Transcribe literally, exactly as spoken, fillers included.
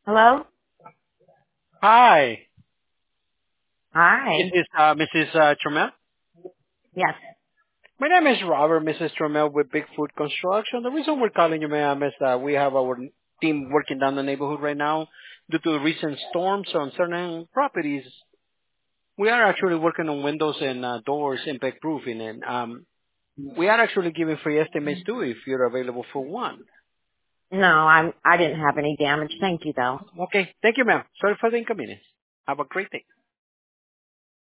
Hello? Hi. Is Hi. this uh, Missus Uh, Tromel? Yes. My name is Robert, Missus Tromel with Bigfoot Construction. The reason we're calling you, ma'am, is that we have our team working down the neighborhood right now due to recent storms on certain properties. We are actually working on windows and uh, doors, impact proofing, and um, we are actually giving free estimates too if you're available for one. No, I'm I didn't have any damage. Thank you though. Okay. Thank you, ma'am. Sorry for the inconvenience. Have a great day.